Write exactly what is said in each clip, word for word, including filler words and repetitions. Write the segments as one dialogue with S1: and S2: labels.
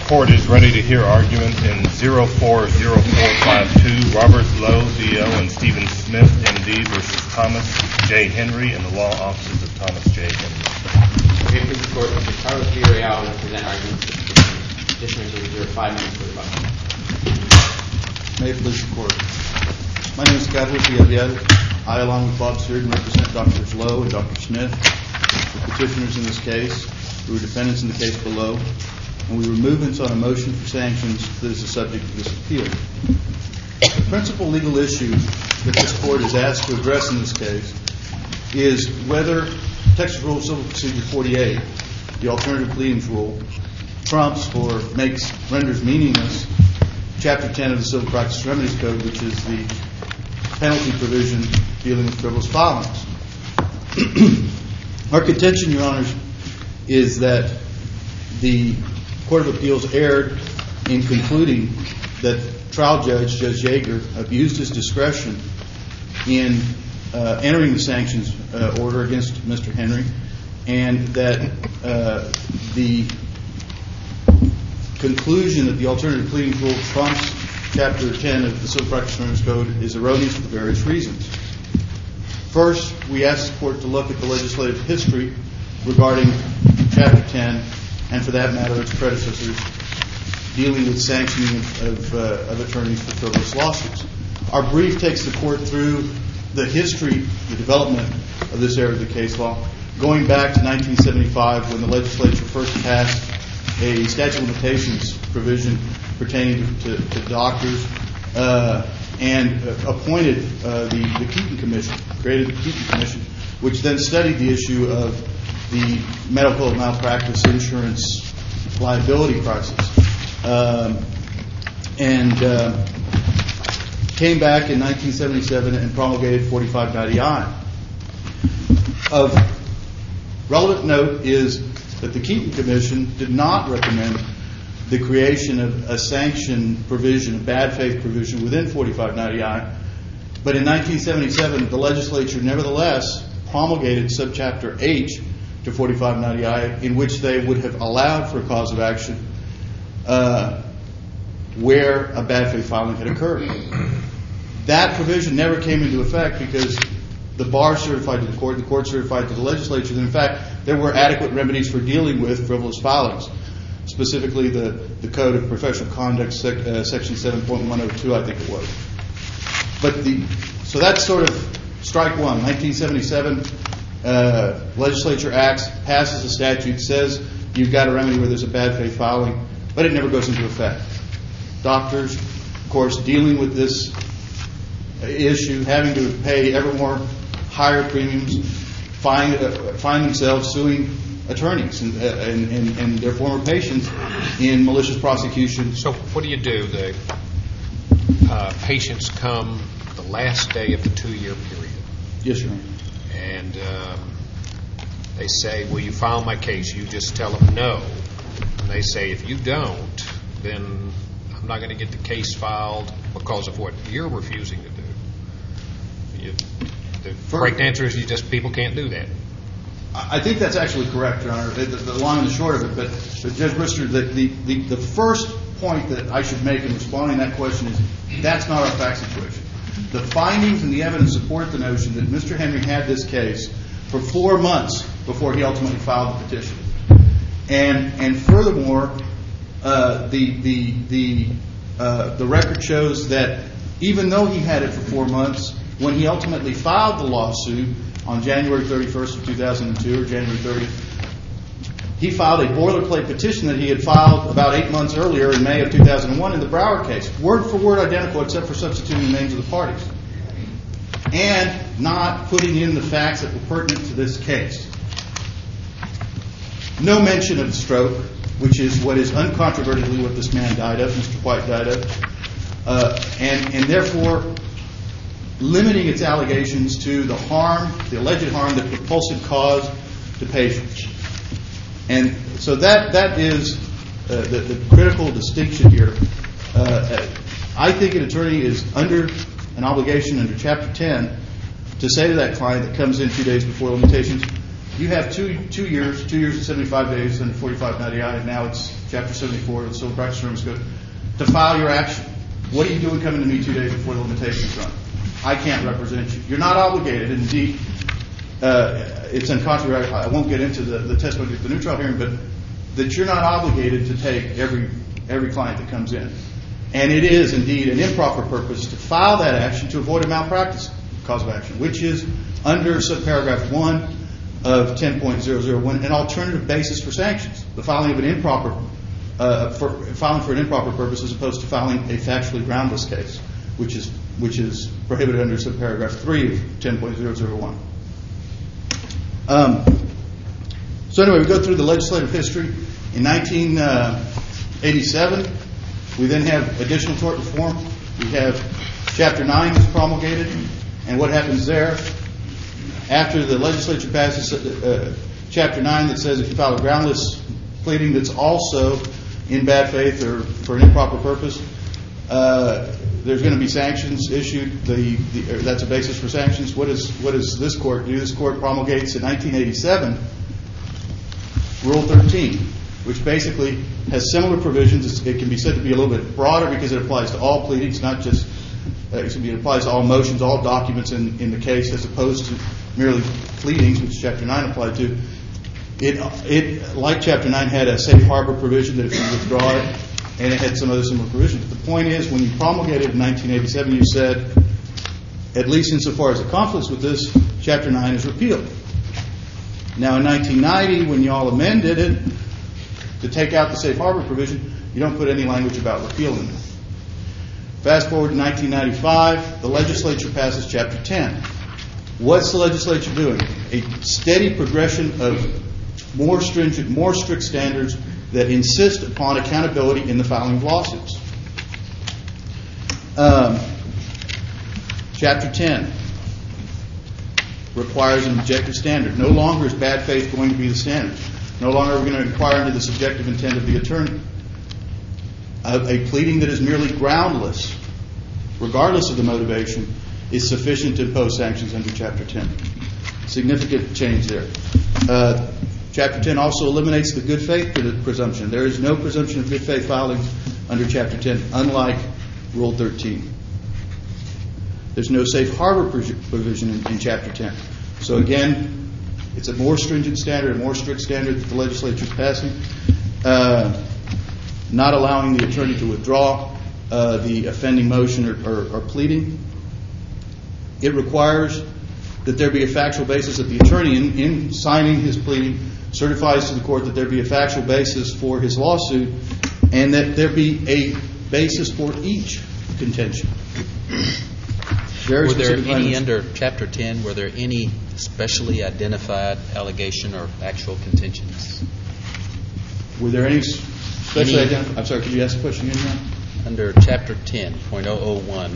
S1: Court is ready to hear argument in zero four zero four five two, Robert Lowe, D L, and Stephen Smith, M D, versus Thomas J. Henry and the law offices of Thomas J. Henry.
S2: Okay, please, Court. Mister Carlos Villarreal will present arguments. Petitioners will reserve five minutes for rebuttal.
S3: May it please the Court. My name is Carlos Villarreal. I, along with Bob Searden, represent Doctors Lowe and Doctor Smith, the petitioners in this case, who are defendants in the case below, and we were movements on a motion for sanctions that is the subject of this appeal. The principal legal issue that this Court is asked to address in this case is whether Texas Rule of Civil Procedure forty-eight, the alternative pleadings rule, trumps or makes, renders meaningless Chapter ten of the Civil Practice Remedies Code, which is the penalty provision dealing with frivolous filings. Our contention, Your Honors, is that the Court of Appeals erred in concluding that trial judge, Judge Yeager, abused his discretion in uh, entering the sanctions uh, order against Mister Henry, and that uh, the conclusion that the alternative pleading rule trumps Chapter ten of the Civil Practice Remedies Code is erroneous for various reasons. First, we ask the Court to look at the legislative history regarding Chapter ten, and for that matter, its predecessors, dealing with sanctioning of, uh, of attorneys for frivolous lawsuits. Our brief takes the Court through the history, the development of this area of the case law, going back to nineteen seventy-five when the legislature first passed a statute of limitations provision pertaining to, to, to doctors uh, and uh, appointed uh, the, the Keaton Commission, created the Keaton Commission, which then studied the issue of the medical malpractice insurance liability crisis, um, and uh, came back in nineteen seventy-seven and promulgated forty-five ninety I. Of relevant note is that the Keaton Commission did not recommend the creation of a sanction provision, a bad faith provision within forty-five ninety I, but in nineteen seventy-seven the legislature nevertheless promulgated subchapter H to forty-five ninety I, in which they would have allowed for a cause of action uh, where a bad faith filing had occurred. That provision never came into effect because the bar certified to the Court, the Court certified to the legislature that in fact there were adequate remedies for dealing with frivolous filings, specifically the, the Code of Professional Conduct, sec, uh, Section seven point one oh two, I think it was. But the so that's sort of strike one. nineteen seventy-seven, uh, legislature acts, passes a statute, says you've got a remedy where there's a bad faith filing, but it never goes into effect. Doctors, of course, dealing with this issue, having to pay ever more higher premiums, find uh, find themselves suing attorneys and, uh, and, and, and their former patients in malicious prosecution.
S4: So what do you do? The uh, patients come the last day of the two-year period.
S3: Yes, Your Honor.
S4: And um, they say, will you file my case? You just tell them no. And they say, if you don't, then I'm not going to get the case filed because of what you're refusing to do. You, the correct answer is you just, people can't do that.
S3: I think that's actually correct, Your Honor, the, the long and the short of it. But, but Judge Brister, the, the, the, the first point that I should make in responding to that question is that's not our fact situation. The findings and the evidence support the notion that Mister Henry had this case for four months before he ultimately filed the petition. And and furthermore, uh, the the the uh, the record shows that even though he had it for four months, when he ultimately filed the lawsuit on January thirty-first of two thousand two or January thirtieth, he filed a boilerplate petition that he had filed about eight months earlier in May of two thousand one in the Broward case, word for word identical except for substituting the names of the parties, and not putting in the facts that were pertinent to this case. No mention of the stroke, which is what is uncontrovertibly what this man died of, Mister White died of, uh, and, and therefore limiting its allegations to the harm, the alleged harm that Propulsive caused to patients. And so that that is uh, the, the critical distinction here. Uh, I think an attorney is under an obligation under Chapter ten to say to that client that comes in two days before limitations, you have two two years, two years and seventy-five days under forty-five ninety I, and now it's Chapter seventy-four of the Civil Practice Service Code, to file your action. What are you doing coming to me two days before the limitations run? I can't represent you. You're not obligated. Indeed, uh, it's uncontroversial. I won't get into the, the testimony of the new trial hearing, but that you're not obligated to take every every client that comes in. And it is indeed an improper purpose to file that action to avoid a malpractice cause of action, which is under subparagraph one of ten point zero zero one, an alternative basis for sanctions. The filing of an improper Uh, for filing for an improper purpose as opposed to filing a factually groundless case, which is which is prohibited under subparagraph three of ten point zero zero one. Um, so anyway, we go through the legislative history. In nineteen eighty-seven, we then have additional tort reform. We have Chapter nine is promulgated, and what happens there? After the legislature passes uh, Chapter nine that says if you file a groundless pleading that's also in bad faith or for an improper purpose, uh, there's going to be sanctions issued. The, the or that's a basis for sanctions. What is what does this court do? This court promulgates in nineteen eighty-seven Rule thirteen, which basically has similar provisions. It's, it can be said to be a little bit broader because it applies to all pleadings, not just uh, it, be, it applies to all motions, all documents in, in the case, as opposed to merely pleadings, which Chapter nine applied to. It, it, like Chapter nine, had a safe harbor provision that if you withdraw it, and it had some other similar provisions. But the point is, when you promulgated in nineteen eighty-seven, you said, at least insofar as it conflicts with this, Chapter nine is repealed. Now, in nineteen ninety, when you all amended it to take out the safe harbor provision, you don't put any language about repealing it. Fast forward to nineteen ninety-five, the legislature passes Chapter ten. What's the legislature doing? A steady progression of more stringent, more strict standards that insist upon accountability in the filing of lawsuits. Um, Chapter ten requires an objective standard. No longer is bad faith going to be the standard. No longer are we going to inquire into the subjective intent of the attorney. A, a pleading that is merely groundless, regardless of the motivation, is sufficient to impose sanctions under Chapter ten. Significant change there. Uh, Chapter ten also eliminates the good faith presumption. There is no presumption of good faith filings under Chapter ten, unlike Rule thirteen. There's no safe harbor provision in, in Chapter ten. So again, it's a more stringent standard, a more strict standard that the legislature is passing, uh, not allowing the attorney to withdraw uh, the offending motion or, or, or pleading. It requires that there be a factual basis, that the attorney, in, in signing his plea, certifies to the court that there be a factual basis for his lawsuit, and that there be a basis for each contention. Very
S5: were there any
S3: language.
S5: under Chapter ten, were there any specially identified allegation or actual contentions?
S3: Were there any specially
S5: Any-
S3: identified? I'm sorry, could you ask the question again?
S5: Under Chapter ten point oh oh one,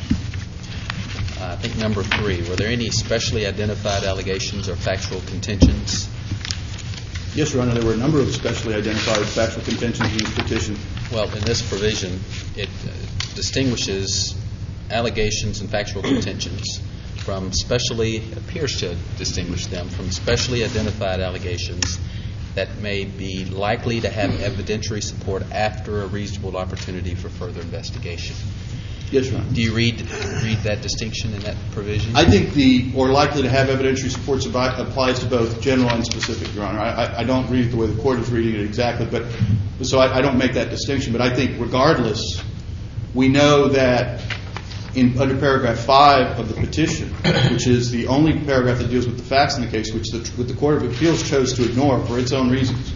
S5: uh, I think number three, were there any specially identified allegations or factual contentions?
S3: Yes, Your Honor, there were a number of specially identified factual contentions in this petition.
S5: Well, in this provision, it uh, distinguishes allegations and factual contentions from specially, appears to distinguish them from specially identified allegations that may be likely to have evidentiary support after a reasonable opportunity for further investigation.
S3: Yes, Your Honor.
S5: Do you read read that distinction in that provision?
S3: I think the or likely to have evidentiary support applies to both general and specific, Your Honor. I, I, I don't read it the way the court is reading it exactly, but so I, I don't make that distinction. But I think regardless, we know that in under paragraph five of the petition, which is the only paragraph that deals with the facts in the case, which the, which the Court of Appeals chose to ignore for its own reasons.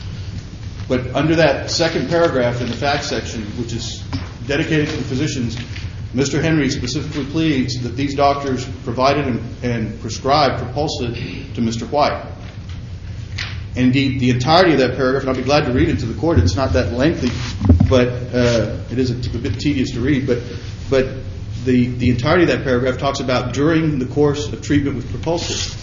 S3: But under that second paragraph in the facts section, which is dedicated to the physicians, Mister Henry specifically pleads that these doctors provided and, and prescribed Propulsid to Mister White. Indeed, the entirety of that paragraph, and I'll be glad to read it to the court. It's not that lengthy, but uh, it is a, t- a bit tedious to read. But but the, the entirety of that paragraph talks about during the course of treatment with Propulsid.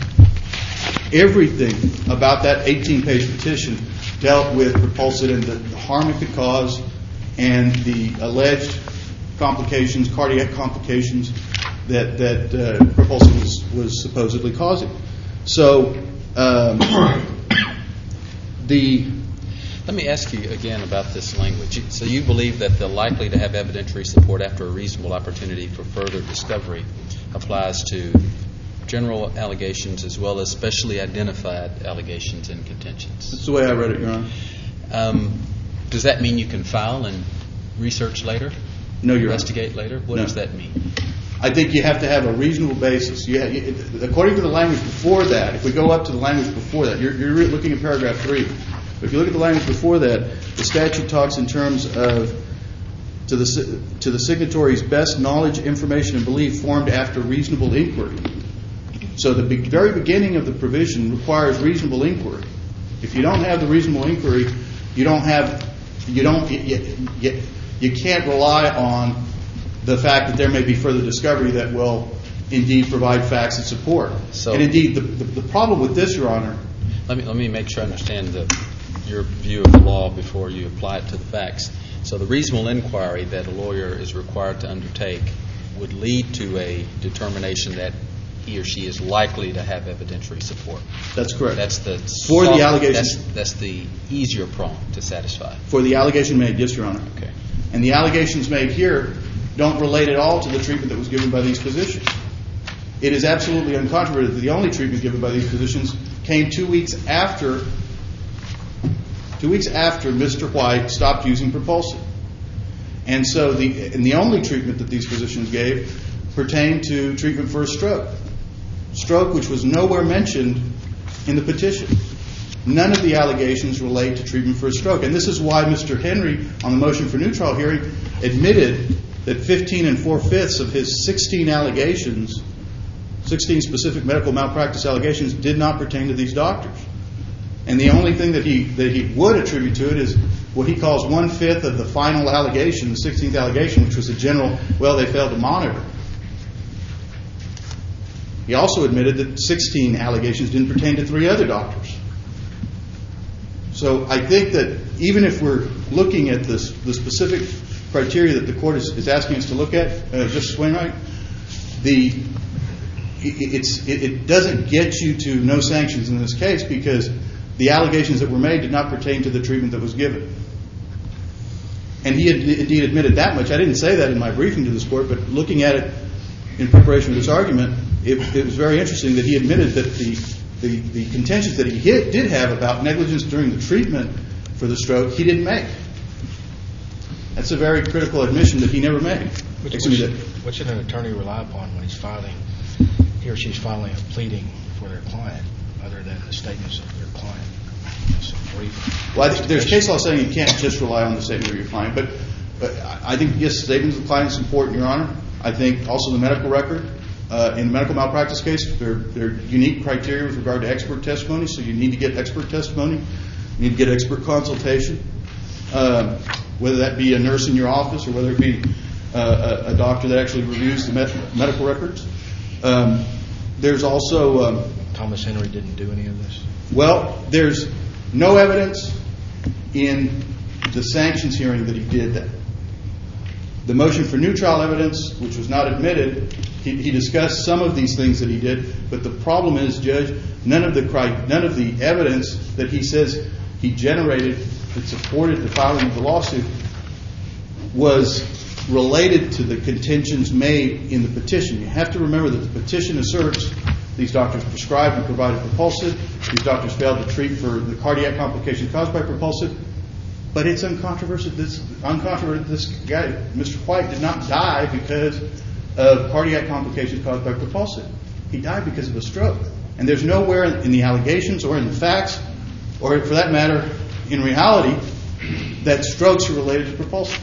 S3: Everything about that eighteen-page petition dealt with Propulsid and the, the harm it could cause and the alleged complications, cardiac complications that that uh, Propulsid was, was supposedly causing. So Um, the
S5: Let me ask you again about this language. So you believe that the likely to have evidentiary support after a reasonable opportunity for further discovery applies to general allegations as well as specially identified allegations and contentions?
S3: That's the way I read it, Your Honor.
S5: Um, does that mean you can file and research later?
S3: No, Your Honor.
S5: Investigate later? What
S3: No.
S5: does that mean?
S3: I think you have to have a reasonable basis. You have, you, according to the language before that, if we go up to the language before that, you're, you're looking at paragraph three. But if you look at the language before that, the statute talks in terms of to the to the signatory's best knowledge, information, and belief formed after reasonable inquiry. So the be- very beginning of the provision requires reasonable inquiry. If you don't have the reasonable inquiry, you don't have you don't you, you, you can't rely on the fact that there may be further discovery that will indeed provide facts and support.
S5: So,
S3: and indeed, the, the the problem with this, Your Honor.
S5: Let me let me make sure I understand the, your view of the law before you apply it to the facts. So the reasonable inquiry that a lawyer is required to undertake would lead to a determination that he or she is likely to have evidentiary support.
S3: That's correct.
S5: That's the
S3: For the
S5: soft-
S3: allegations-
S5: That's, that's the easier prong to satisfy.
S3: For the allegation made, yes, Your Honor.
S5: Okay.
S3: And the allegations made here don't relate at all to the treatment that was given by these physicians. It is absolutely uncontroverted that the only treatment given by these physicians came two weeks after two weeks after Mister White stopped using Propulsive. And so the and the only treatment that these physicians gave pertained to treatment for a stroke. Stroke which was nowhere mentioned in the petition. None of the allegations relate to treatment for a stroke. And this is why Mister Henry, on the motion for new trial hearing, admitted that fifteen and four-fifths of his sixteen allegations, sixteen specific medical malpractice allegations, did not pertain to these doctors. And the only thing that he that he would attribute to it is what he calls one-fifth of the final allegation, the sixteenth allegation, which was a general, well, they failed to monitor. He also admitted that sixteen allegations didn't pertain to three other doctors. So I think that even if we're looking at this, the specific criteria that the court is, is asking us to look at, uh, Justice Wainwright, the it, it's it, it doesn't get you to no sanctions in this case because the allegations that were made did not pertain to the treatment that was given. And he had indeed admitted that much. I didn't say that in my briefing to this court, but looking at it in preparation for this argument, it, it was very interesting that he admitted that the the, the contentions that he hit, did have about negligence during the treatment for the stroke, he didn't make. That's a very critical admission that he never made.
S6: Which,
S3: Excuse
S6: which,
S3: me, that-
S6: what should an attorney rely upon when he's filing, he or she's filing a pleading for their client, other than the statements of their client? It's a brief
S3: Well, I think there's case law saying you can't just rely on the statement of your client, but, but I think, yes, statements of the client is important, Your Honor. I think also the medical record. Uh, in the medical malpractice case, there, there are unique criteria with regard to expert testimony, so you need to get expert testimony. You need to get expert consultation, um, whether that be a nurse in your office or whether it be uh, a, a doctor that actually reviews the med- medical records. Um, there's also... Um,
S6: Thomas Henry didn't do any of this?
S3: Well, there's no evidence in the sanctions hearing that he did that. The motion for new trial evidence, which was not admitted, he, he discussed some of these things that he did, but the problem is, Judge, none of the none of the evidence that he says he generated that supported the filing of the lawsuit was related to the contentions made in the petition. You have to remember that the petition asserts these doctors prescribed and provided Propulsive. These doctors failed to treat for the cardiac complications caused by Propulsive. But it's uncontroversial. This, uncontroversial. This guy, Mister White, did not die because of cardiac complications caused by Propulsive. He died because of a stroke. And there's nowhere in the allegations or in the facts, or for that matter, in reality, that strokes are related to Propulsive.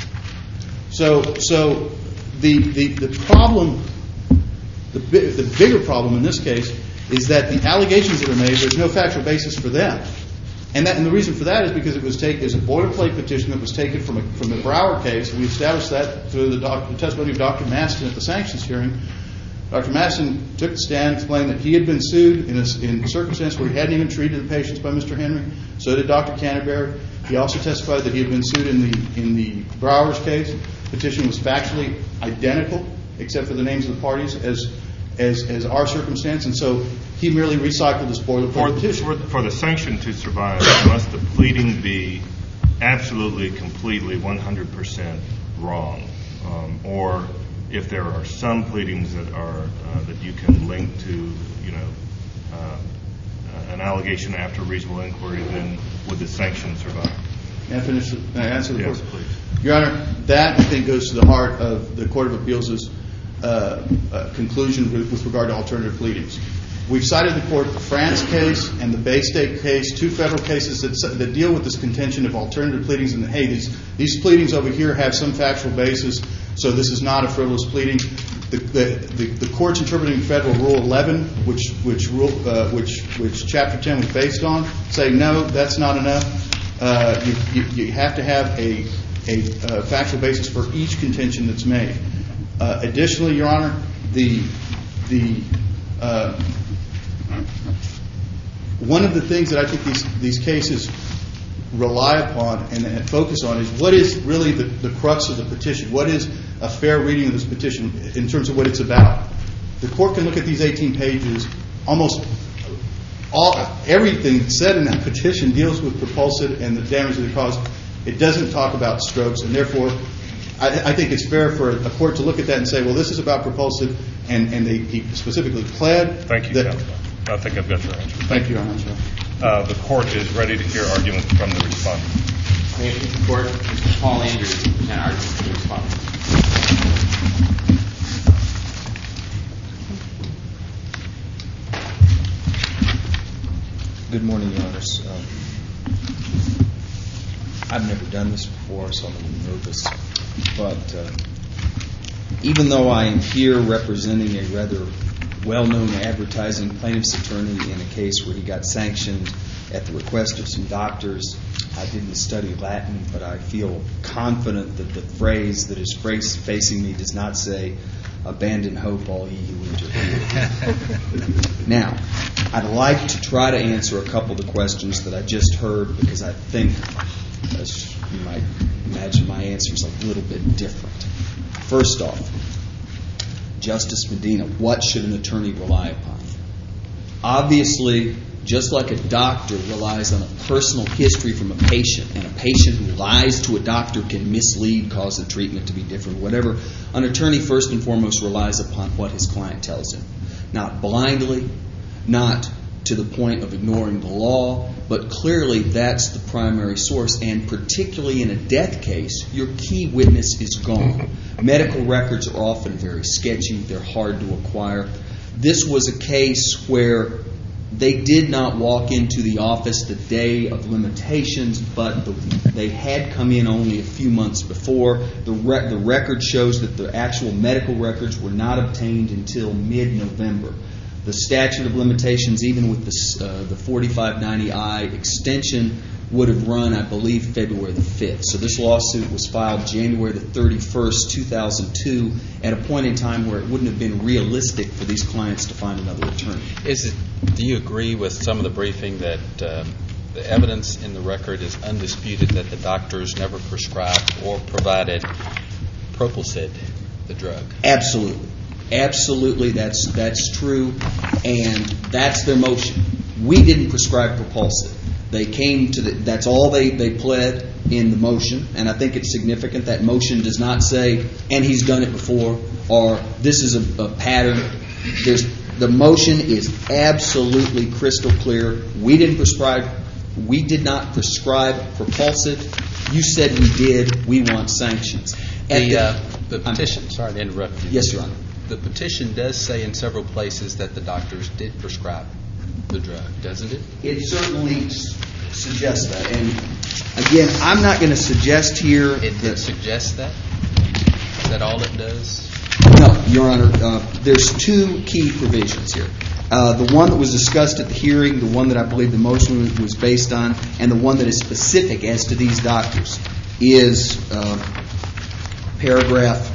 S3: So, so the the, the problem, the bi- the bigger problem in this case is that the allegations that are made, there's no factual basis for them. And that, and the reason for that is because it was taken as a boilerplate petition that was taken from a, from the Brower case. We established that through the, doc, the testimony of Doctor Maston at the sanctions hearing. Doctor Maston took the stand, explained that he had been sued in a, in a circumstance where he hadn't even treated the patients by Mister Henry. So did Doctor Canterbury. He also testified that he had been sued in the in the Brower's case. The petition was factually identical, except for the names of the parties, as as, as our circumstance, and so he merely recycled his boilerplate
S1: For,
S3: petition.
S1: for, for the sanction to survive, must the pleading be absolutely, completely, one hundred percent wrong? Um, or if there are some pleadings that are uh, that you can link to, you know, uh, an allegation after reasonable inquiry, then would the sanction survive?
S3: May I finish? May I answer the
S1: Yes,
S3: question?
S1: please.
S3: Your Honor, that I think goes to the heart of the Court of Appeals' uh, uh, conclusion with, with regard to alternative pleadings. We've cited the court the France case and the Bay State case, two federal cases that, that deal with this contention of alternative pleadings, and hey, these these pleadings over here have some factual basis, so this is not a frivolous pleading. The the, the, the courts interpreting Federal Rule eleven, which which rule uh, which which Chapter ten was based on, say no, that's not enough. Uh, you, you, you have to have a a uh, factual basis for each contention that's made. Uh, additionally, Your Honor, the the uh, one of the things that I think these these cases rely upon and, and focus on is what is really the, the crux of the petition. What is a fair reading of this petition in terms of what it's about? The court can look at these eighteen pages. Almost all everything said in that petition deals with Propulsive and the damage that it caused. It doesn't talk about strokes, and therefore, I, I think it's fair for a court to look at that and say, well, this is about Propulsive, and, and they he specifically pled.
S1: Thank you,
S3: that,
S1: counsel. I think I've got your answer.
S3: Thank you, Your Honor.
S1: Uh, the court is ready to hear arguments from the respondent.
S2: May it please the Court, Mister Paul Andrews will present arguments for the respondent.
S7: Good morning, Your Honors. Um, I've never done this before, so I'm a little nervous. But uh, even though I am here representing a rather well-known advertising plaintiff's attorney in a case where he got sanctioned at the request of some doctors, I didn't study Latin, but I feel confident that the phrase that is phrase facing me does not say, "Abandon hope, all ye who interfere." Now, I'd like to try to answer a couple of the questions that I just heard, because I think, as you might imagine, my answer is a little bit different. First off, Justice Medina, what should an attorney rely upon? Obviously, just like a doctor relies on a personal history from a patient, and a patient who lies to a doctor can mislead, cause the treatment to be different, whatever, an attorney first and foremost relies upon what his client tells him. Not blindly, not to the point of ignoring the law, but clearly that's the primary source, and particularly in a death case, your key witness is gone. Medical records are often very sketchy, they're hard to acquire. This was a case where they did not walk into the office the day of limitations, but the, they had come in only a few months before. The, re- the record shows that the actual medical records were not obtained until mid-November. The statute of limitations, even with the, uh, the forty-five ninety I extension, would have run, I believe, February the fifth. So this lawsuit was filed January the thirty-first, two thousand two, at a point in time where it wouldn't have been realistic for these clients to find another attorney.
S5: Is it? Do you agree with some of the briefing that um, the evidence in the record is undisputed that the doctors never prescribed or provided Propulsive, the drug?
S7: Absolutely. Absolutely, that's that's true, and that's their motion. We didn't prescribe Propulsive. They came to the, that's all they, they pled in the motion, and I think it's significant. That motion does not say, and he's done it before, or this is a, a pattern. There's, the motion is absolutely crystal clear. We didn't prescribe, we did not prescribe Propulsive. You said we did. We want sanctions.
S5: The,
S7: the,
S5: uh, the petition, I'm sorry to interrupt you.
S7: Yes, Your Honor.
S5: The petition does say in several places that the doctors did prescribe the drug, doesn't it?
S7: It certainly s- suggests that. And again, I'm not going to suggest here.
S5: It
S7: that,
S5: did suggest that? Is that all it does?
S7: No, Your Honor. Uh, there's two key provisions here. Uh, the one that was discussed at the hearing, the one that I believe the motion was based on, and the one that is specific as to these doctors is uh, paragraph.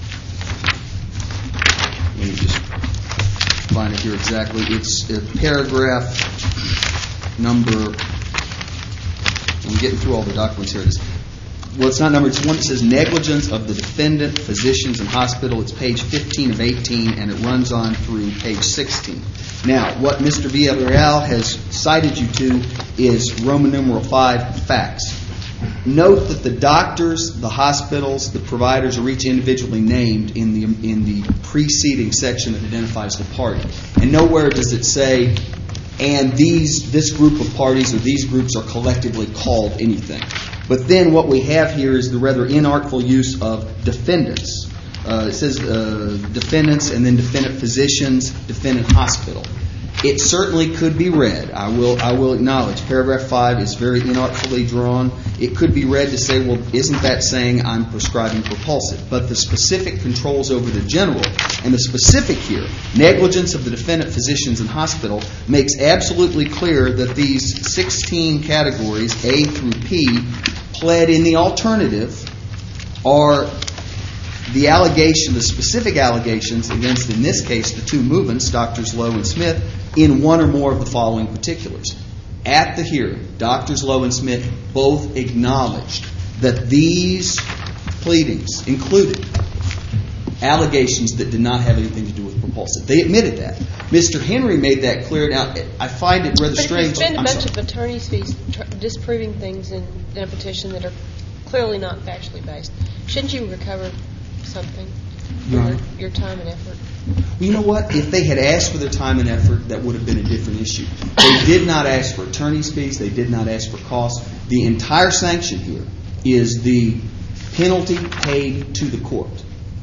S7: Let me just find it here exactly. It's uh, paragraph number. I'm getting through all the documents here. It is well, it's not numbered. It's one that says negligence of the defendant, physicians, and hospital. It's page fifteen of eighteen, and it runs on through page sixteen. Now, what Mister Villarreal has cited you to is Roman numeral five, facts. Note that the doctors, the hospitals, the providers are each individually named in the in the preceding section that identifies the party. And nowhere does it say, and these this group of parties or these groups are collectively called anything. But then what we have here is the rather inartful use of defendants. Uh, it says uh, defendants and then defendant physicians, defendant hospital. It certainly could be read. I will I will acknowledge paragraph five is very inartfully drawn. It could be read to say, well, isn't that saying I'm prescribing Propulsive? But the specific controls over the general, and the specific here, negligence of the defendant, physicians, and hospital, makes absolutely clear that these sixteen categories, A through P, pled in the alternative are the allegation, the specific allegations against, in this case, the two movements, Doctors Lowe and Smith, in one or more of the following particulars. At the hearing, Doctors Lowe and Smith both acknowledged that these pleadings included allegations that did not have anything to do with Propulsive. They admitted that. Mister Henry made that clear. Now, I find it rather
S8: but
S7: strange.
S8: But if you spend a
S7: I'm
S8: bunch
S7: sorry.
S8: of attorney's fees tr- disproving things in, in a petition that are clearly not factually based, shouldn't you recover something for
S7: Your
S8: your,
S7: Honor.
S8: your time and effort?
S7: You know what? If they had asked for their time and effort, that would have been a different issue. They did not ask for attorney's fees. They did not ask for costs. The entire sanction here is the penalty paid to the court.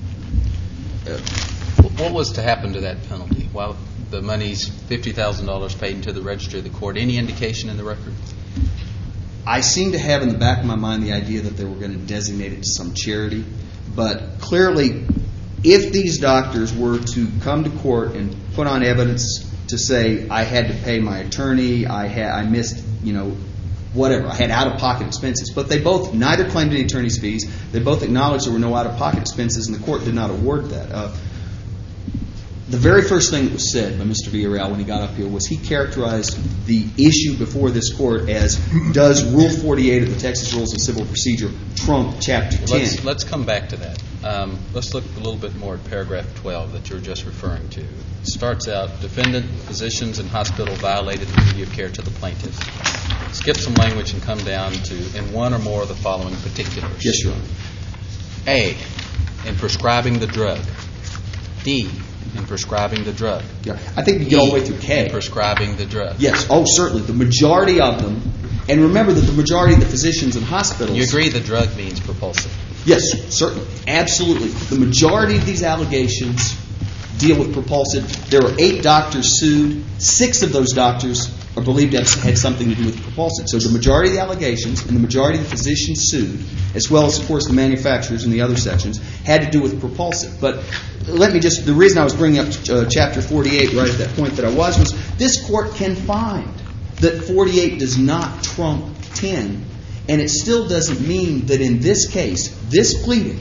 S5: Uh, what was to happen to that penalty? While the money's fifty thousand dollars paid into the registry of the court, any indication in the record?
S7: I seem to have in the back of my mind the idea that they were going to designate it to some charity. But clearly, if these doctors were to come to court and put on evidence to say, I had to pay my attorney, I had, I missed, you know, whatever, I had out-of-pocket expenses, but they both neither claimed any attorney's fees. They both acknowledged there were no out-of-pocket expenses, and the court did not award that. Uh, the very first thing that was said by Mister Villarreal when he got up here was he characterized the issue before this court as, does Rule forty-eight of the Texas Rules of Civil Procedure trump Chapter ten?
S5: Let's, let's come back to that. Um, let's look a little bit more at paragraph twelve that you were just referring to. It starts out, defendant, physicians, and hospital violated the duty of care to the plaintiff. Skip some language and come down to, in one or more of the following particulars.
S7: Yes, Your Honor.
S5: A, in prescribing the drug. D, in prescribing the drug.
S7: Yeah, I think we get all the way through K.
S5: In prescribing the drug.
S7: Yes, oh, certainly. The majority of them, and remember that the majority of the physicians and hospitals...
S5: You agree the drug means Propulsive?
S7: Yes, certainly. Absolutely. The majority of these allegations deal with Propulsive. There were eight doctors sued. Six of those doctors are believed to have had something to do with Propulsive. So the majority of the allegations and the majority of the physicians sued, as well as, of course, the manufacturers in the other sections, had to do with Propulsive. But let me just, the reason I was bringing up uh, Chapter forty-eight right at that point that I was, was this court can find that forty-eight does not trump ten, and it still doesn't mean that in this case, this pleading,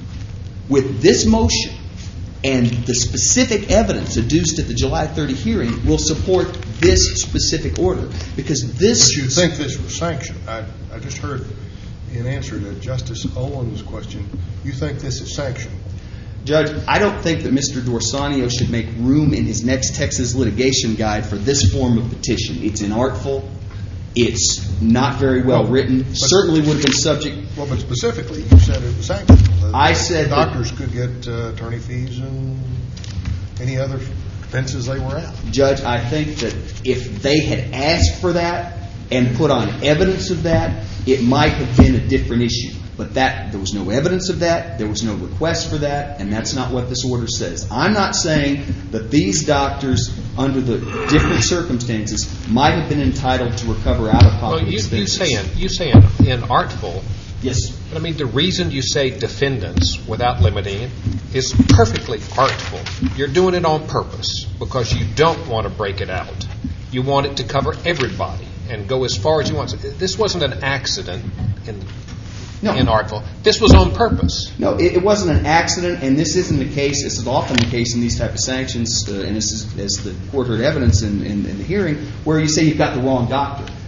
S7: with this motion, and the specific evidence adduced at the July thirtieth hearing will support this specific order. Because this...
S9: But you think this was sanctioned. I, I just heard in answer to Justice Owen's question, you think this is sanctioned.
S7: Judge, I don't think that Mister Dorsanio should make room in his next Texas litigation guide for this form of petition. It's inartful. It's not very well
S9: Well,
S7: written.
S9: but-
S7: Certainly would have been subject...
S9: Well, but specifically, you said it was sanctioned. The
S7: I said that-
S9: doctors could get uh, attorney fees and any other expenses they were at.
S7: Judge, I think that if they had asked for that and put on evidence of that, it might have been a different issue. But that there was no evidence of that, there was no request for that, and that's not what this order says. I'm not saying that these doctors, under the different circumstances, might have been entitled to recover out-of-pocket
S4: Well, you, you
S7: expenses.
S4: say in, you say in, in artful.
S7: Yes.
S4: But I mean, the reason you say defendants without limiting it is perfectly artful. You're doing it on purpose because you don't want to break it out. You want it to cover everybody and go as far as you want. This wasn't an accident in,
S7: No.
S4: in artful. This was on purpose.
S7: No, it, it wasn't an accident, and this isn't the case. This is often the case in these type of sanctions, uh, and this is, as the court heard evidence in, in, in the hearing, where you say you've got the wrong doctor.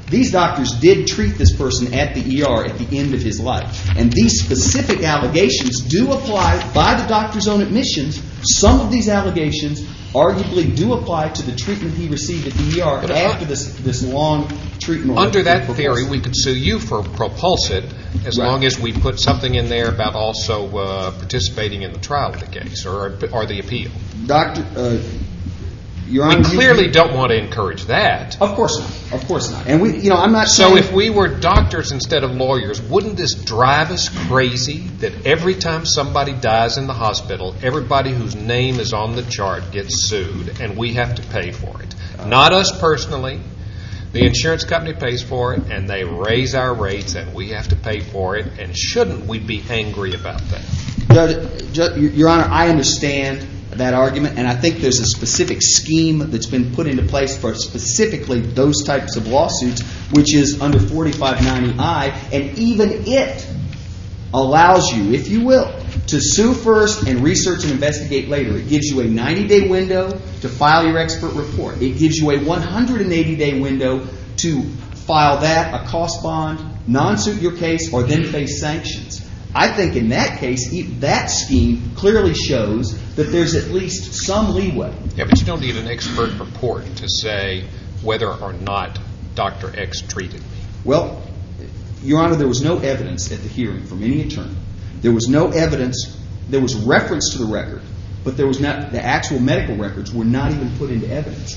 S7: These doctors did treat this person at the E R at the end of his life. And these specific allegations do apply by the doctor's own admissions. Some of these allegations arguably do apply to the treatment he received at the E R
S4: But, uh,
S7: after this this long treatment.
S4: Under that
S7: with
S4: theory,
S7: Propulsit.
S4: we could sue you for Propulsit as
S7: Right.
S4: long as we put something in there about also uh, participating in the trial of the case or, or the appeal.
S7: Doctor, uh, Your
S4: We
S7: Honor, you-
S4: clearly
S7: you-
S4: don't want to encourage that.
S7: Of course not. Of course not. And we, you know, I'm not
S4: So
S7: saying.
S4: if we were doctors instead of lawyers, wouldn't this drive us crazy that every time somebody dies in the hospital, everybody whose name is on the chart gets sued and we have to pay for it? Not us personally. The insurance company pays for it and they raise our rates and we have to pay for it. And shouldn't we be angry about that?
S7: Judge, Judge, Your Honor, I understand that argument, and I think there's a specific scheme that's been put into place for specifically those types of lawsuits, which is under forty-five ninety I, and even it allows you, if you will, to sue first and research and investigate later. It gives you a ninety-day window to file your expert report. It gives you a one hundred eighty day window to file that, a cost bond, non-suit your case, or then face sanctions. I think in that case, e- that scheme clearly shows that there's at least some leeway.
S4: Yeah, but you don't need an expert report to say whether or not Doctor X treated me.
S7: Well, Your Honor, there was no evidence at the hearing from any attorney. There was no evidence. There was reference to the record, but there was not. The actual medical records were not even put into evidence.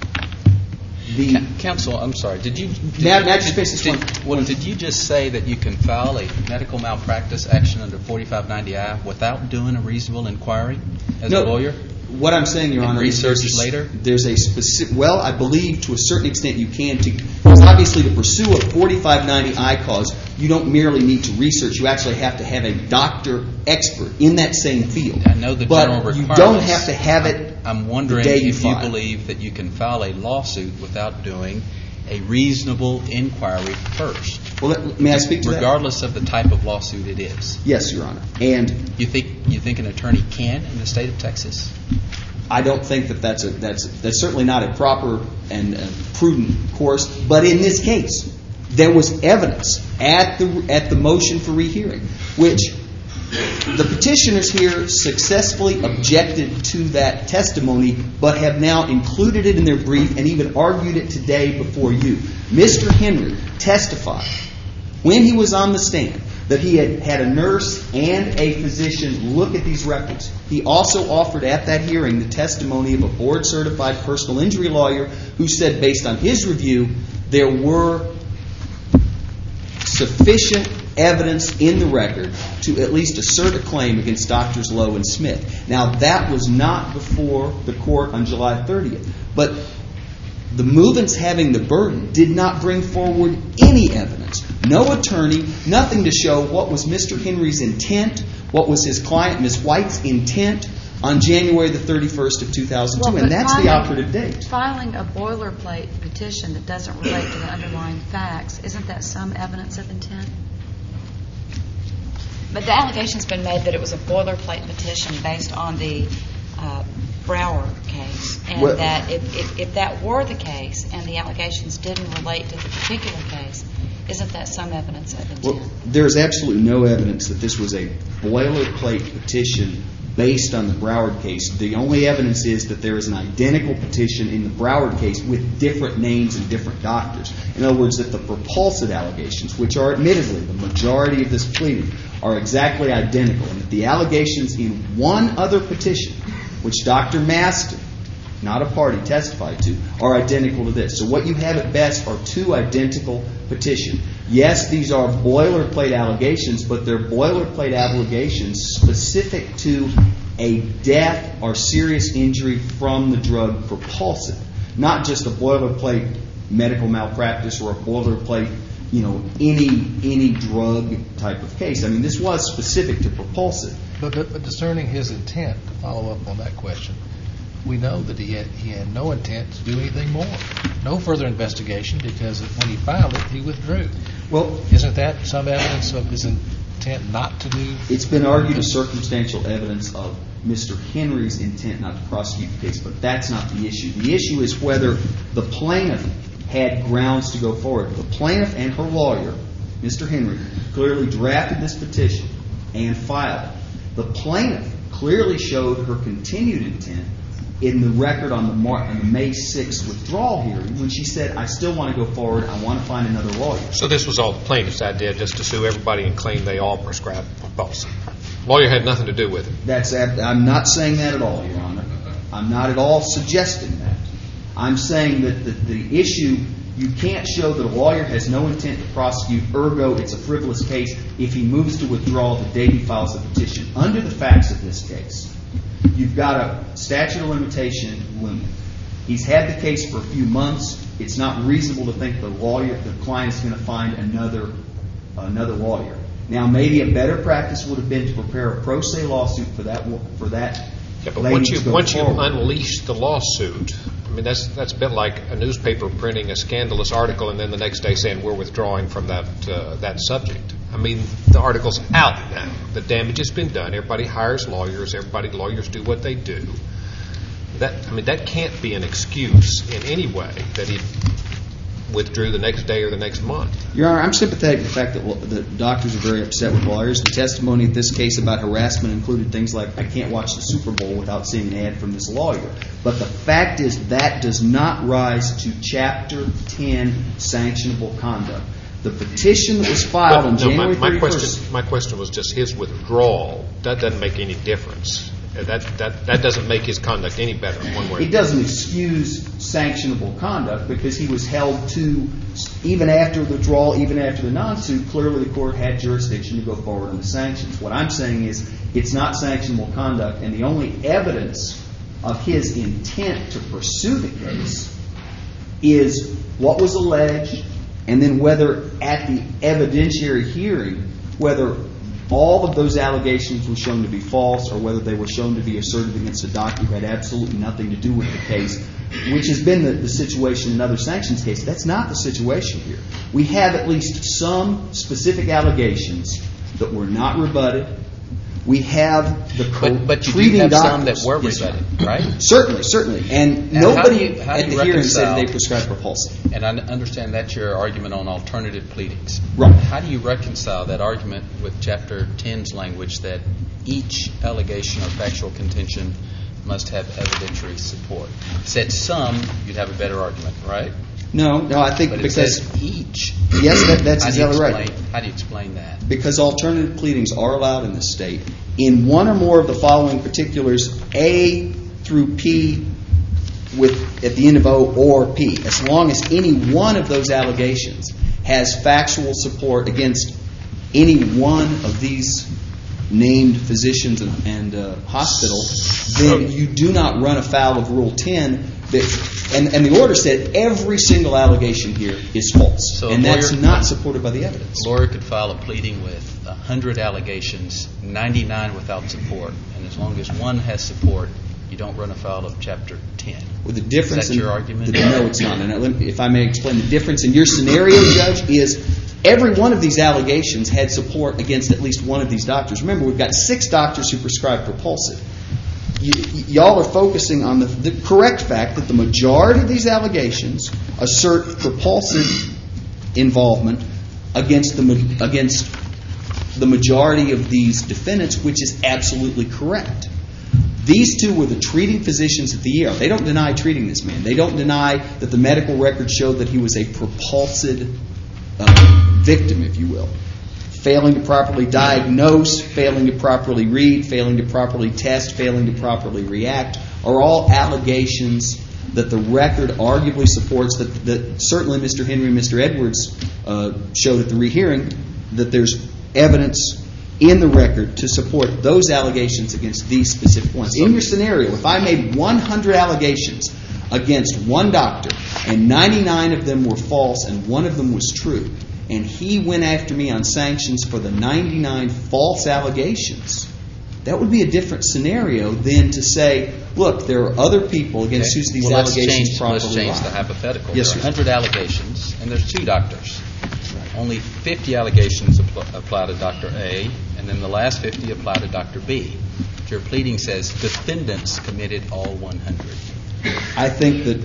S7: The
S5: Counsel, I'm sorry. Did you? Did,
S7: Now-
S5: you-
S7: now just face this
S5: did-
S7: one.
S5: Well, did you just say that you can file a medical malpractice action under forty-five ninety I without doing a reasonable inquiry as
S7: No,
S5: a lawyer?
S7: What I'm saying, Your
S5: And
S7: Honor, is
S5: research
S7: there's a-
S5: later?
S7: There's a specific. Well, I believe to a certain extent you can. To, because obviously, to pursue a forty-five ninety I cause, you don't merely need to research. You actually have to have a doctor expert in that same field.
S5: I know the
S7: but
S5: general
S7: you
S5: requirements.
S7: don't have to have it.
S5: I'm wondering
S7: the day you
S5: if you
S7: file.
S5: believe that you can file a lawsuit without doing a reasonable inquiry first,
S7: Well, let, may I speak to that?
S5: regardless of the type of lawsuit it is.
S7: Yes, Your Honor. And
S5: You think you think an attorney can in the state of Texas?
S7: I don't think that that's a that's that's certainly not a proper and uh, prudent course. But in this case, there was evidence at the at the motion for rehearing, which the petitioners here successfully objected to that testimony, but have now included it in their brief and even argued it today before you. Mister Henry testified when he was on the stand that he had had a nurse and a physician look at these records. He also offered at that hearing the testimony of a board-certified personal injury lawyer who said, based on his review, there were sufficient evidence in the record to at least assert a claim against Doctors Lowe and Smith. Now, that was not before the court on July thirtieth. But the movements having the burden did not bring forward any evidence. No attorney, nothing to show what was Mister Henry's intent, what was his client, Miz White's intent on January the thirty-first of two thousand two.
S10: Well,
S7: And
S10: but
S7: that's the
S10: filing-
S7: operative date.
S10: Filing a boilerplate petition that doesn't relate to the underlying facts, isn't that some evidence of intent?
S11: But the allegation's been made that it was a boilerplate petition based on the uh, Brower case, and
S7: Well-
S11: that if, if, if that were the case and the allegations didn't relate to the particular case, isn't that some evidence of intent?
S7: Well, there is absolutely no evidence that this was a boilerplate petition based on the Broward case. The only evidence is that there is an identical petition in the Broward case with different names and different doctors. In other words, that the Propulsit allegations, which are admittedly the majority of this pleading, are exactly identical, and that the allegations in one other petition, which Doctor Maston, not a party, testified to, are identical to this. So what you have at best are two identical petitions. Yes, these are boilerplate allegations, but they're boilerplate allegations specific to a death or serious injury from the drug Propulsit, not just a boilerplate medical malpractice or a boilerplate, you know, any any drug type of case. I mean, this was specific to Propulsit.
S6: But, but, but discerning his intent, to follow up on that question, we know that he had, he had no intent to do anything more. No further investigation, because when he filed it, he withdrew.
S7: Well,
S6: Isn't that some evidence of his intent not to do?
S7: it's been argued as circumstantial evidence of Mister Henry's intent not to prosecute the case, but that's not the issue. The issue is whether the plaintiff had grounds to go forward. The plaintiff and her lawyer, Mister Henry, clearly drafted this petition and filed it. The plaintiff clearly showed her continued intent in the record on the, Mar- on the May sixth withdrawal hearing when she said, I still want to go forward, I want to find another lawyer.
S4: So this was all the plaintiff's idea, just to sue everybody and claim they all prescribed Propulsive. Lawyer had nothing to do with it.
S7: That's ab- I'm not saying that at all, Your Honor. I'm not at all suggesting that. I'm saying that the, the issue, you can't show that a lawyer has no intent to prosecute, ergo it's a frivolous case if he moves to withdraw the day he files the petition. Under the facts of this case, you've got a statute of limitation looming. He's had the case for a few months. It's not reasonable to think the lawyer, the client is going to find another another lawyer. Now, maybe a better practice would have been to prepare a pro se lawsuit for that for that.
S4: Yeah, but
S7: lady
S4: once
S7: to
S4: you
S7: go
S4: once you
S7: forward.
S4: unleash the lawsuit, I mean that's that's a bit like a newspaper printing a scandalous article and then the next day saying we're withdrawing from that uh, that subject. I mean the article's out now. The damage has been done. Everybody hires lawyers. Everybody lawyers do what they do. That I mean that can't be an excuse in any way that he withdrew the next day or the next month.
S7: Your Honor, I'm sympathetic to the fact that the doctors are very upset with lawyers. The testimony in this case about harassment included things like, I can't watch the Super Bowl without seeing an ad from this lawyer. But the fact is that does not rise to Chapter ten sanctionable conduct. The petition that was filed
S4: But,
S7: on
S4: no,
S7: January
S4: my, my
S7: thirty-first...
S4: question, my question was just his withdrawal. That doesn't make any difference. That, that, that doesn't make his conduct any better one way.
S7: It doesn't excuse sanctionable conduct because he was held to, even after the withdrawal, even after the non-suit, clearly the court had jurisdiction to go forward on the sanctions. What I'm saying is it's not sanctionable conduct, and the only evidence of his intent to pursue the case is what was alleged, and then whether at the evidentiary hearing, whether all of those allegations were shown to be false or whether they were shown to be asserted against a doctor who had absolutely nothing to do with the case, which has been the, the situation in other sanctions cases. That's not the situation here. We have at least some specific allegations that were not rebutted. We have the co-
S5: But, but you
S7: treating
S5: do have
S7: doctors.
S5: some that were
S7: Yes, sir.
S5: rebutted, right?
S7: Certainly, certainly. And
S5: Now, how
S7: nobody
S5: do you- how do
S7: at
S5: you
S7: the hearing said
S5: reconcile-
S7: they prescribed Propulsive.
S5: And I understand that's your argument on alternative pleadings.
S7: Right.
S5: How do you reconcile that argument with Chapter ten's language that each allegation or factual contention must have evidentiary support? Said some, you'd have a better argument, right?
S7: No, no, I think
S5: But it
S7: because
S5: says each.
S7: yes, that, that's
S5: How do you
S7: exactly right.
S5: explain- How do you explain that?
S7: Because alternative pleadings are allowed in this state in one or more of the following particulars, A through P, with at the end of O or P, as long as any one of those allegations has factual support against any one of these named physicians and, and uh, hospitals, then you do not run afoul of Rule ten. That, and, and the order said every single allegation here is false,
S5: So a
S7: and that's
S5: lawyer-
S7: not supported by the evidence.
S5: A lawyer could file a pleading with one hundred allegations, ninety-nine without support, and as long as one has support, you don't run afoul of Chapter ten.
S7: Well, the difference
S5: Is that
S7: in,
S5: your argument?
S7: The, no, it's not. And I- let me- if I may explain, the difference in your scenario, Judge, is every one of these allegations had support against at least one of these doctors. Remember, we've got six doctors who prescribe Propulsive. Y- y- y'all are focusing on the, the correct fact that the majority of these allegations assert Propulsive involvement against the ma- against the majority of these defendants, which is absolutely correct. These two were the treating physicians at the E R. They don't deny treating this man. They don't deny that the medical records showed that he was a Propulsive uh, victim, if you will. Failing to properly diagnose, failing to properly read, failing to properly test, failing to properly react are all allegations that the record arguably supports, that, that certainly Mister Henry and Mister Edwards uh, showed at the rehearing, that there's evidence in the record to support those allegations against these specific ones. In your scenario, if I made one hundred allegations against one doctor and ninety-nine of them were false and one of them was true, and he went after me on sanctions for the ninety-nine false allegations, that would be a different scenario than to say, look, there are other people against
S5: Okay.
S7: whose these
S5: well, let's
S7: allegations
S5: change,
S7: properly
S5: Let's change
S7: lie.
S5: the hypothetical.
S7: Yes,
S5: there are
S7: sir.
S5: one hundred allegations, and there's two doctors. Only fifty allegations apply, apply to Doctor A, and then the last fifty apply to Doctor B. Your pleading says defendants committed all one hundred.
S7: I think that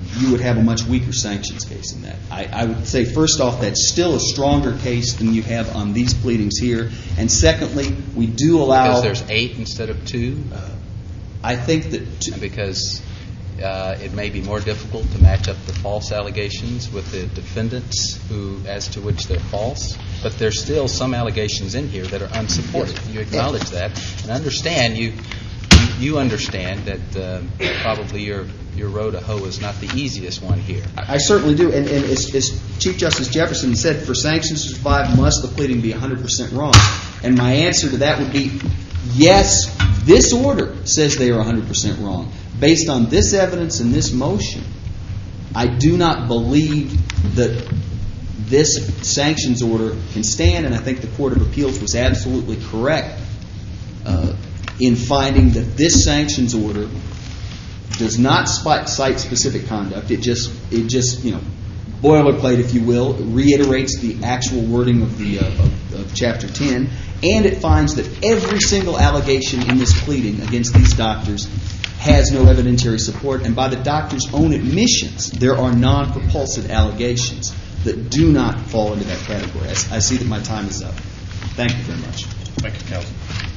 S7: you would have a much weaker sanctions case than that. I, I would say, first off, that's still a stronger case than you have on these pleadings here. And secondly, we do allow...
S5: Because there's eight instead of two?
S7: Uh, I think that... Two,
S5: because uh, it may be more difficult to match up the false allegations with the defendants who, as to which they're false. But there's still some allegations in here that are unsupported. You acknowledge that. And understand, you you understand that uh, probably your your road to hoe is not the easiest one here.
S7: I, I certainly do. And, and as, as Chief Justice Jefferson said, for sanctions to survive, must the pleading be one hundred percent wrong? And my answer to that would be, yes, this order says they are one hundred percent wrong. Based on this evidence and this motion, I do not believe that this sanctions order can stand, and I think the Court of Appeals was absolutely correct uh, in finding that this sanctions order does not cite specific conduct. It just, it just, you know, boilerplate, if you will, reiterates the actual wording of the uh, of, of Chapter ten, and it finds that every single allegation in this pleading against these doctors has no evidentiary support, and by the doctors' own admissions, there are non-propulsive allegations that do not fall into that category. I, I see that my time is up. Thank you very much.
S1: Thank you, counsel.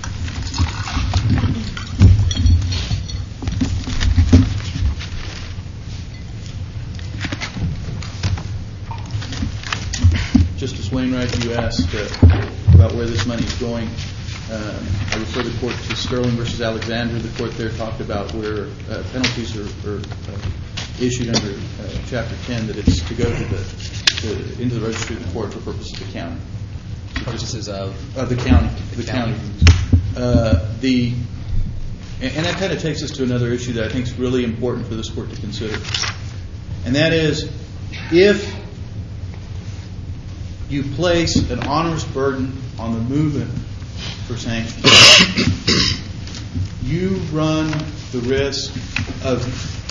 S3: Justice Wainwright, you asked uh, about where this money is going. Um, I refer the court to Sterling versus Alexander. The court there talked about where uh, penalties are, are uh, issued under uh, Chapter ten, that it's to go to the to, into the registry of the court for purposes of the county.
S5: Purposes of?
S3: Of the county. The,
S5: the
S3: county.
S5: county.
S3: Uh, the and, and that kind of takes us to another issue that I think is really important for this court to consider. And that is, if you place an onerous burden on the movement for sanctions, you run the risk of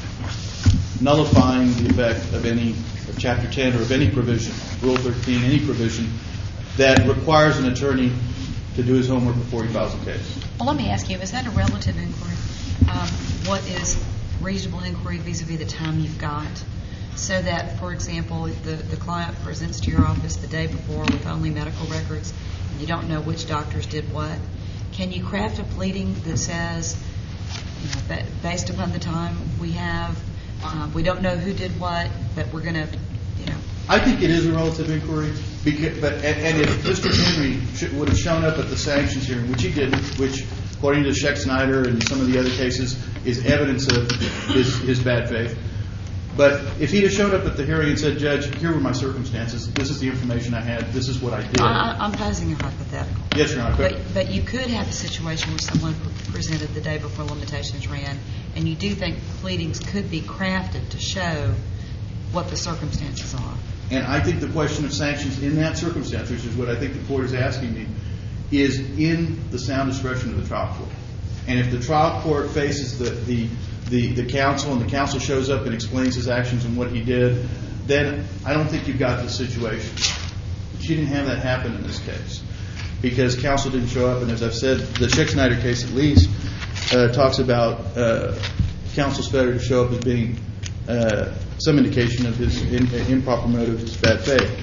S3: nullifying the effect of any of Chapter ten or of any provision, Rule thirteen, any provision that requires an attorney to do his homework before he files a case.
S10: Well, let me ask you, is that a relative inquiry? Um, what is reasonable inquiry vis-a-vis the time you've got? So that, for example, if the, the client presents to your office the day before with only medical records, and you don't know which doctors did what, can you craft a pleading that says, you know, ba- based upon the time we have, uh, we don't know who did what, but we're going to, you know.
S3: I think it is a relative inquiry, because, but and, and if Mister Henry should, would have shown up at the sanctions hearing, which he didn't, which according to Scheck Snyder and some of the other cases is evidence of his, his bad faith. But if he'd have showed up at the hearing and said, Judge, here were my circumstances, this is the information I had, this is what I did.
S10: I, I'm posing a hypothetical.
S3: Yes, Your Honor.
S10: But, but you could have a situation where someone presented the day before limitations ran, and you do think pleadings could be crafted to show what the circumstances are.
S3: And I think the question of sanctions in that circumstance, which is what I think the court is asking me, is in the sound discretion of the trial court. And if the trial court faces the, the, the, the counsel and the counsel shows up and explains his actions and what he did, then I don't think you've got the situation. She didn't have that happen in this case because counsel didn't show up. And as I've said, the Scheck Snyder case at least uh, talks about uh, counsel's failure to show up as being uh, some indication of his in, uh, improper motive, his bad faith.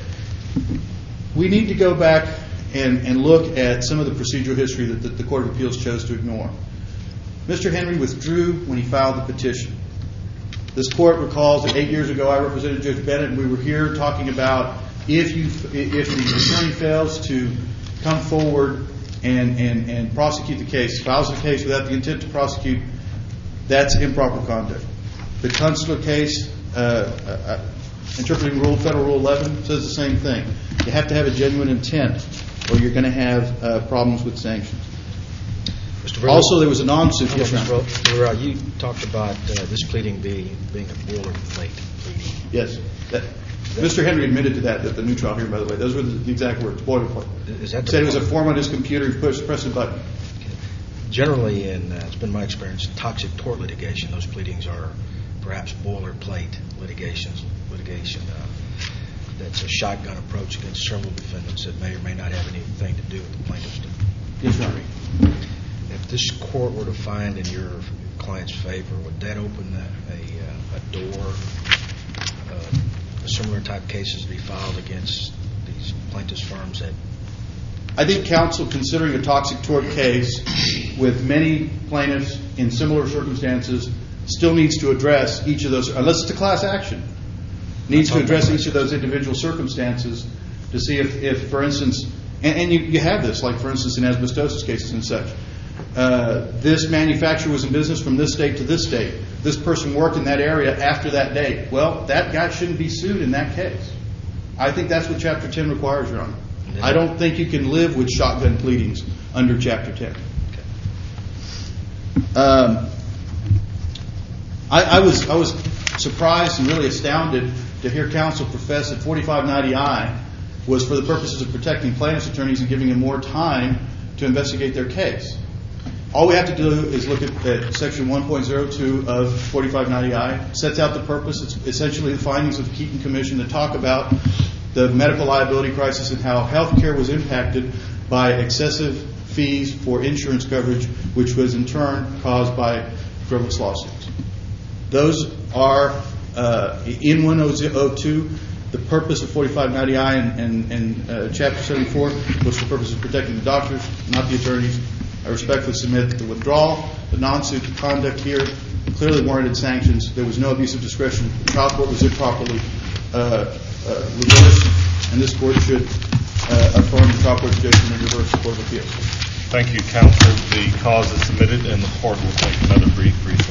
S3: We need to go back and, and look at some of the procedural history that the, the Court of Appeals chose to ignore. Mister Henry withdrew when he filed the petition. This court recalls that eight years ago I represented Judge Bennett, and we were here talking about if you if the attorney fails to come forward and, and, and prosecute the case, files the case without the intent to prosecute, that's improper conduct. The Kunstler case, uh, uh, interpreting rule, Federal Rule eleven, says the same thing. You have to have a genuine intent, or you're going to have uh, problems with sanctions.
S12: Mister Verrilli,
S3: also, there was a non-suit.
S12: Yes, Mister Verrilli, you talked about uh, this pleading being, being a boilerplate pleading.
S3: Yes. That, Mister Henry admitted to that at the new trial here, by the way. Those were the exact words, boilerplate.
S12: Is that
S3: he said it was a form on his computer, he pushed, pressed a button.
S12: Okay. Generally, and uh, it's been my experience, toxic tort litigation, those pleadings are perhaps boilerplate litigations, litigation uh, that's a shotgun approach against several defendants that may or may not have anything to do with the plaintiff's injury.
S3: Yes,
S12: if this court were to find in your client's favor, would that open a, a, a door uh, similar type cases to be filed against these plaintiffs' firms that
S3: I think counsel, considering a toxic tort case with many plaintiffs in similar circumstances, still needs to address each of those, unless it's a class action, needs to address each of those individual circumstances to see if, if for instance, and, and you, you have this, like for instance in asbestosis cases and such, uh, this manufacturer was in business from this state to this state. This person worked in that area after that date. Well, that guy shouldn't be sued in that case. I think that's what Chapter ten requires, Your Honor. I don't think you can live with shotgun pleadings under Chapter ten. Um, I, I was I was surprised and really astounded to hear counsel profess that forty-five ninety I was for the purposes of protecting plaintiffs' attorneys and giving them more time to investigate their case. All we have to do is look at, at Section one point oh two of forty-five ninety I. Sets out the purpose. It's essentially the findings of the Keaton Commission that talk about the medical liability crisis and how health care was impacted by excessive fees for insurance coverage, which was in turn caused by frivolous lawsuits. Those are, uh, in one oh two, the purpose of forty-five ninety I and, and, and uh, Chapter seventy-four was for the purpose of protecting the doctors, not the attorneys. I respectfully submit that the withdrawal, the non-suit conduct here clearly warranted sanctions. There was no abuse of discretion. The trial court was improperly uh, uh, reversed, and this court should uh, affirm the trial court's judgment and reverse the Court of Appeals.
S1: Thank you, counsel. The cause is submitted, and the court will take another brief recess.